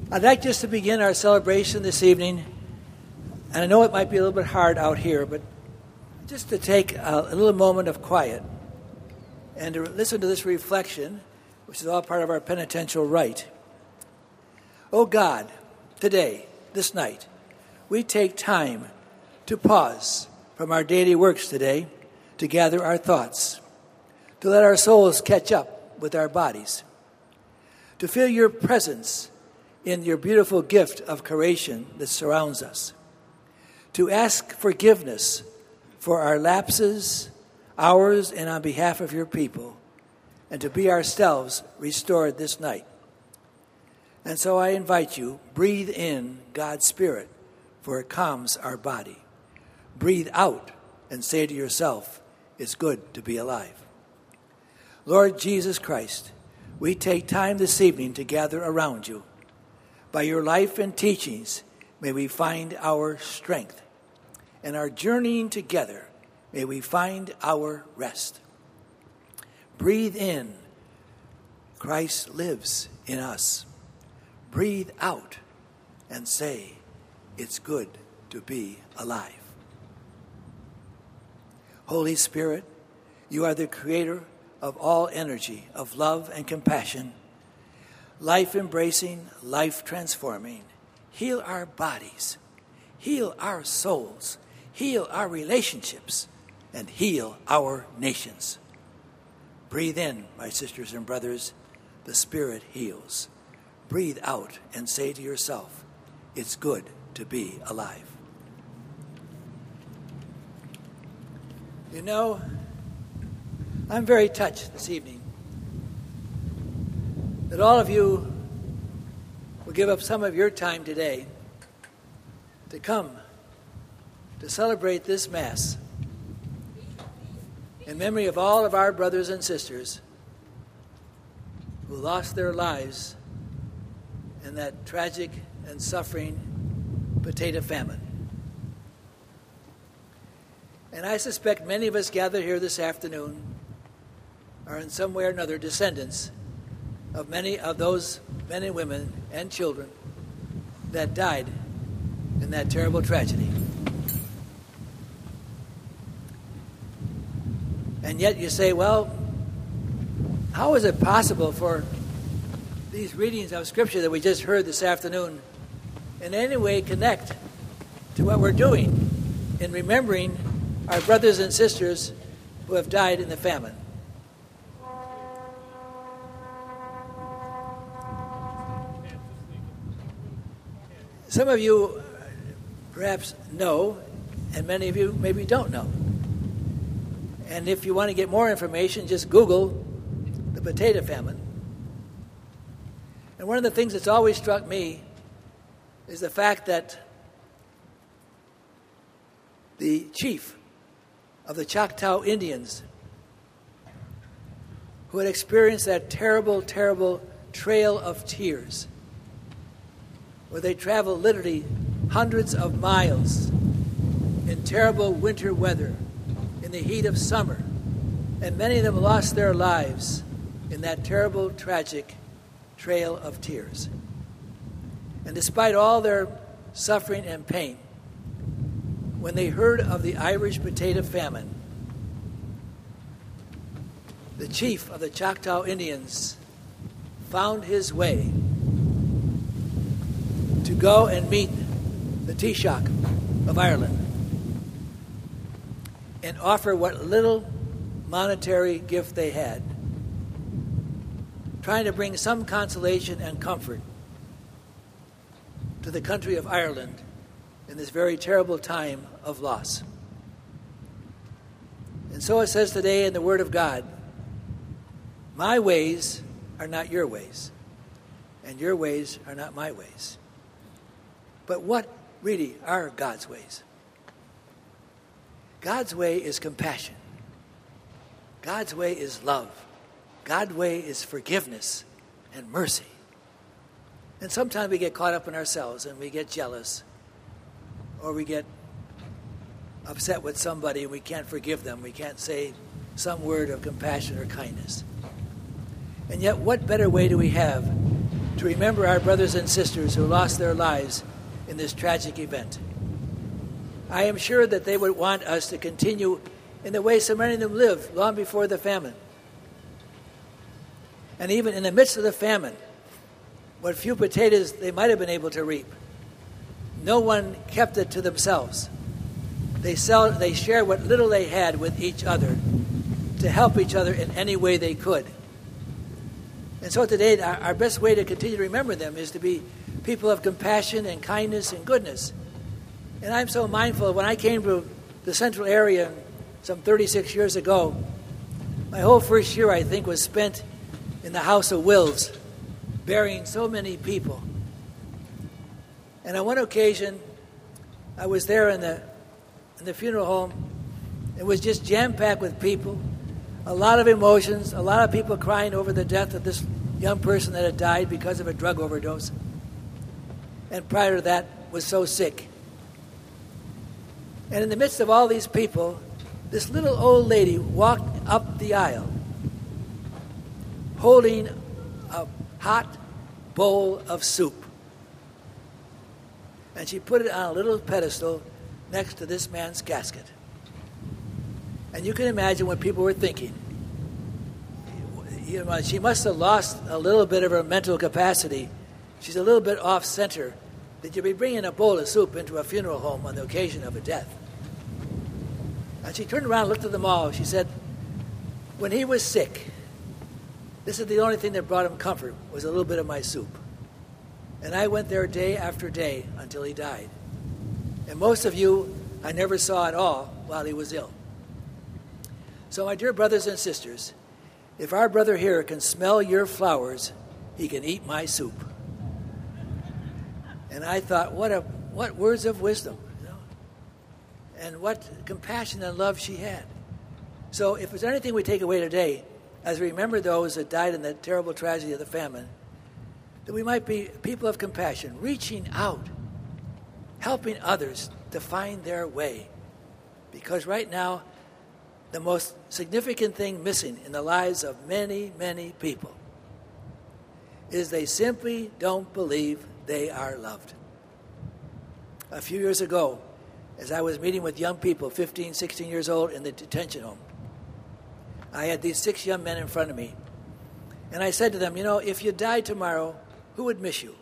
I'd like just to begin our celebration this evening, and I know it might be a little bit hard out here, but just to take a little moment of quiet and to listen to this reflection, which is all part of our penitential rite. Oh God, today, this night, we take time to pause from our daily works today to gather our thoughts, to let our souls catch up with our bodies, to feel your presence in your beautiful gift of creation that surrounds us, to ask forgiveness for our lapses, ours and on behalf of your people, and to be ourselves restored this night. And so I invite you, breathe in God's Spirit, for it calms our body. Breathe out and say to yourself, it's good to be alive. Lord Jesus Christ, we take time this evening to gather around you. By your life and teachings, may we find our strength. And our journeying together, may we find our rest. Breathe in. Christ lives in us. Breathe out and say, it's good to be alive. Holy Spirit, you are the creator of all energy, of love and compassion, life-embracing, life-transforming. Heal our bodies, heal our souls, heal our relationships, and heal our nations. Breathe in, my sisters and brothers, the Spirit heals. Breathe out and say to yourself, it's good to be alive. You know, I'm very touched this evening that all of you will give up some of your time today to come to celebrate this Mass in memory of all of our brothers and sisters who lost their lives in that tragic and suffering potato famine. And I suspect many of us gathered here this afternoon are in some way or another descendants of many of those men and women and children that died in that terrible tragedy. And yet you say, well, how is it possible for these readings of Scripture that we just heard this afternoon in any way connect to what we're doing in remembering our brothers and sisters who have died in the famine? Some of you perhaps know, and many of you maybe don't know. And if you want to get more information, just Google the potato famine. And one of the things that's always struck me is the fact that the chief of the Choctaw Indians, who had experienced that terrible, terrible trail of tears, where they traveled literally hundreds of miles in terrible winter weather, in the heat of summer, and many of them lost their lives in that terrible, tragic trail of tears. And despite all their suffering and pain, when they heard of the Irish potato famine, the chief of the Choctaw Indians found his way to go and meet the Taoiseach of Ireland and offer what little monetary gift they had, trying to bring some consolation and comfort to the country of Ireland in this very terrible time of loss. And so it says today in the Word of God, my ways are not your ways, and your ways are not my ways. But what really are God's ways? God's way is compassion. God's way is love. God's way is forgiveness and mercy. And sometimes we get caught up in ourselves and we get jealous, or we get upset with somebody and we can't forgive them. We can't say some word of compassion or kindness. And yet, what better way do we have to remember our brothers and sisters who lost their lives in this tragic event. I am sure that they would want us to continue in the way so many of them lived long before the famine. And even in the midst of the famine, what few potatoes they might have been able to reap, no one kept it to themselves. They shared what little they had with each other to help each other in any way they could. And so today, our best way to continue to remember them is to be people of compassion and kindness and goodness. And I'm so mindful, when I came to the central area some 36 years ago, my whole first year, I think, was spent in the House of Wills, burying so many people. And on one occasion, I was there in the funeral home. It was just jam-packed with people, a lot of emotions, a lot of people crying over the death of this young person that had died because of a drug overdose. And prior to that, was so sick. And in the midst of all these people, this little old lady walked up the aisle holding a hot bowl of soup. And she put it on a little pedestal next to this man's casket. And you can imagine what people were thinking. You know, she must have lost a little bit of her mental capacity. She's a little bit off center. That you'd be bringing a bowl of soup into a funeral home on the occasion of a death. And she turned around and looked at them all. She said, when he was sick, this is the only thing that brought him comfort, was a little bit of my soup. And I went there day after day until he died. And most of you I never saw at all while he was ill. So my dear brothers and sisters, if our brother here can smell your flowers, he can eat my soup. And I thought, what words of wisdom, you know? And what compassion and love she had. So if there's anything we take away today, as we remember those that died in that terrible tragedy of the famine, that we might be people of compassion, reaching out, helping others to find their way. Because right now, the most significant thing missing in the lives of many, many people is they simply don't believe they are loved. A few years ago, as I was meeting with young people, 15, 16 years old, in the detention home, I had these 6 young men in front of me. And I said to them, you know, if you died tomorrow, who would miss you?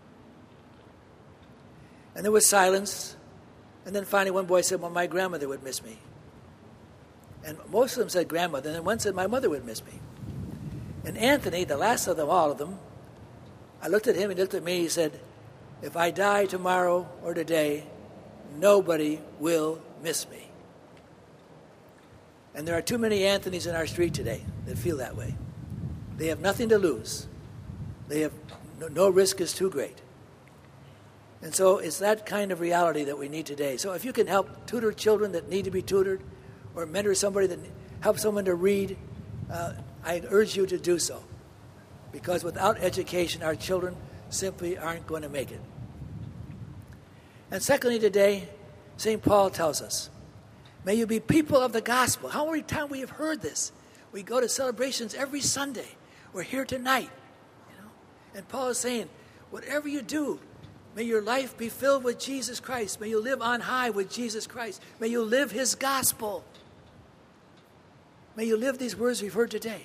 And there was silence. And then finally one boy said, well, my grandmother would miss me. And most of them said grandmother. And then one said, my mother would miss me. And Anthony, the last of them, all of them, I looked at him, he looked at me, he said, if I die tomorrow or today, nobody will miss me. And there are too many Anthonys in our street today that feel that way. They have nothing to lose. They have no risk is too great. And so it's that kind of reality that we need today. So if you can help tutor children that need to be tutored, or mentor somebody that helps someone to read, I urge you to do so. Because without education, our children simply aren't going to make it. And secondly, today, St. Paul tells us, may you be people of the gospel. How many times we have heard this? We go to celebrations every Sunday. We're here tonight. You know? And Paul is saying, whatever you do, may your life be filled with Jesus Christ. May you live on high with Jesus Christ. May you live his gospel. May you live these words we've heard today.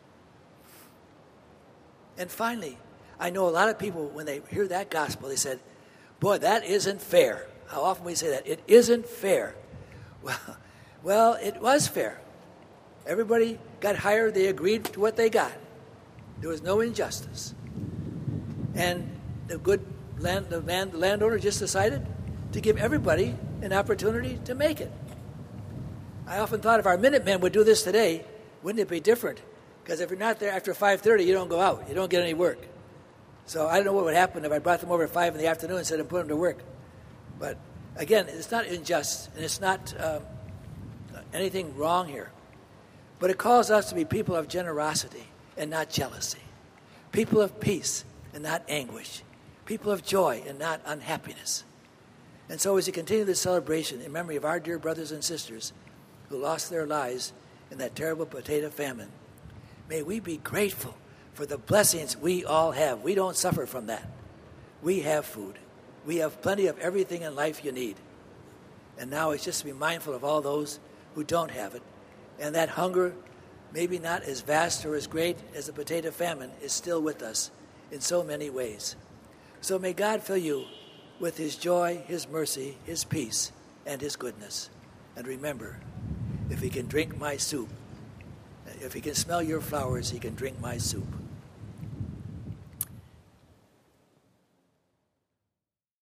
And finally, I know a lot of people, when they hear that gospel, they said, boy, that isn't fair. How often we say that? It isn't fair. Well, it was fair. Everybody got hired. They agreed to what they got. There was no injustice. And the landowner just decided to give everybody an opportunity to make it. I often thought if our Minutemen would do this today, wouldn't it be different? Because if you're not there after 5:30, you don't go out. You don't get any work. So I don't know what would happen if I brought them over at 5 in the afternoon instead of put them to work. But again, it's not unjust, and it's not anything wrong here. But it calls us to be people of generosity and not jealousy. People of peace and not anguish. People of joy and not unhappiness. And so as we continue this celebration in memory of our dear brothers and sisters who lost their lives in that terrible potato famine, may we be grateful for the blessings we all have. We don't suffer from that. We have food. We have plenty of everything in life you need. And now it's just to be mindful of all those who don't have it. And that hunger, maybe not as vast or as great as the potato famine, is still with us in so many ways. So may God fill you with his joy, his mercy, his peace, and his goodness. And remember, if he can drink my soup, if he can smell your flowers, he can drink my soup.